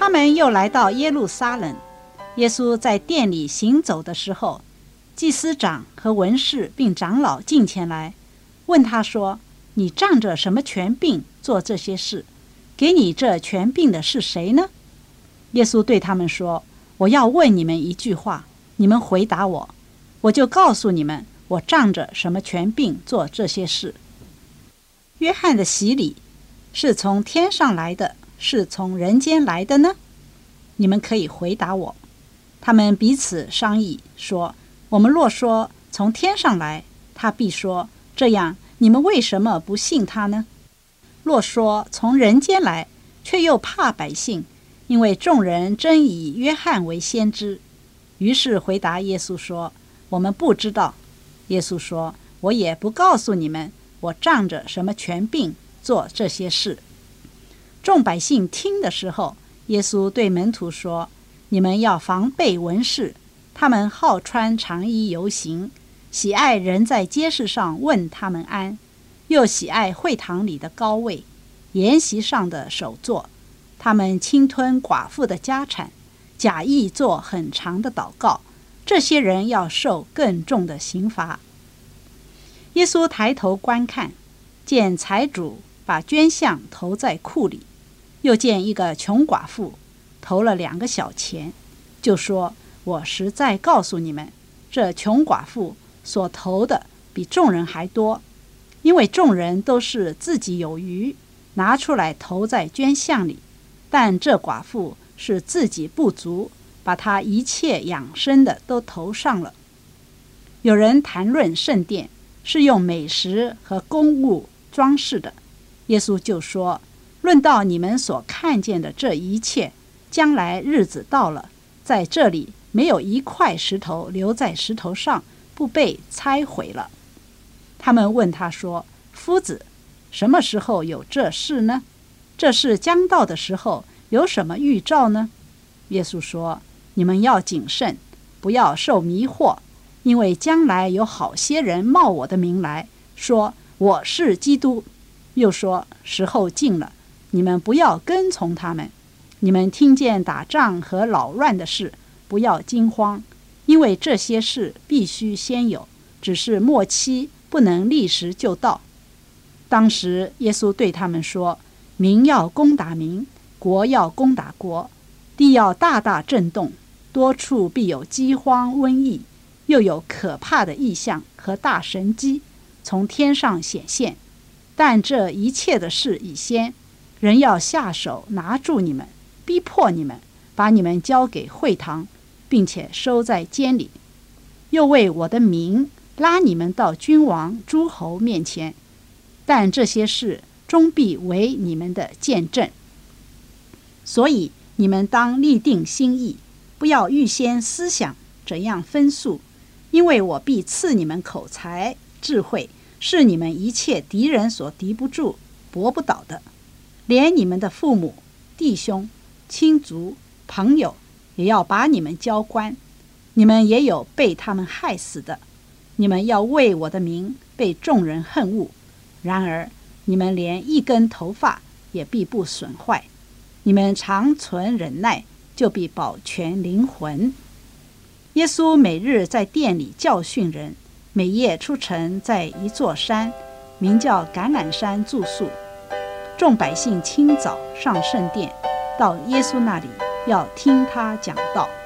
他们又来到耶路撒冷。耶稣在殿里行走的时候，祭司长和文士并长老进前来，问他说：“你仗着什么权柄做这些事？给你这权柄的是谁呢？”耶稣对他们说：“我要问你们一句话，你们回答我，我就告诉你们，我仗着什么权柄做这些事。约翰的洗礼是从天上来的，是从人间来的呢？你们可以回答我。”他们彼此商议说：“我们若说从天上来，他必说，这样你们为什么不信他呢？若说从人间来，却又怕百姓，因为众人真以约翰为先知。”于是回答耶稣说：“我们不知道。”耶稣说：“我也不告诉你们，我仗着什么权柄做这些事。”众百姓听的时候，耶稣对门徒说：“你们要防备文士，他们好穿长衣游行，喜爱人在街市上问他们安，又喜爱会堂里的高位，筵席上的首座。他们侵吞寡妇的家产，假意做很长的祷告。这些人要受更重的刑罚。”耶稣抬头观看，见财主把捐项投在库里，又见一个穷寡妇投了2个小钱，就说：“我实在告诉你们，这穷寡妇所投的比众人还多，因为众人都是自己有余，拿出来投在捐项里，但这寡妇是自己不足，把她一切养生的都投上了。”有人谈论圣殿是用美食和供物装饰的，耶稣就说：“论到你们所看见的这一切，将来日子到了，在这里没有一块石头留在石头上不被拆毁了。”他们问他说：“夫子，什么时候有这事呢？这事将到的时候，有什么预兆呢？”耶稣说：“你们要谨慎，不要受迷惑，因为将来有好些人冒我的名来，说我是基督，又说时候近了，你们不要跟从他们。你们听见打仗和扰乱的事，不要惊慌，因为这些事必须先有，只是末期不能立时就到。”当时耶稣对他们说：“民要攻打民，国要攻打国，地要大大震动，多处必有饥荒瘟疫，又有可怕的异象和大神迹从天上显现。但这一切的事已先，人要下手拿住你们，逼迫你们，把你们交给会堂，并且收在监里，又为我的名拉你们到君王诸侯面前。但这些事终必为你们的见证。所以你们当立定心意，不要预先思想怎样分数，因为我必赐你们口才智慧，是你们一切敌人所敌不住驳不倒的。连你们的父母弟兄亲族朋友也要把你们交官，你们也有被他们害死的。你们要为我的名被众人恨恶，然而你们连一根头发也必不损坏。你们常存忍耐，就必保全灵魂。”耶稣每日在殿里教训人，每夜出城，在一座山名叫橄榄山住宿。众百姓清早上圣殿，到耶稣那里，要听他讲道。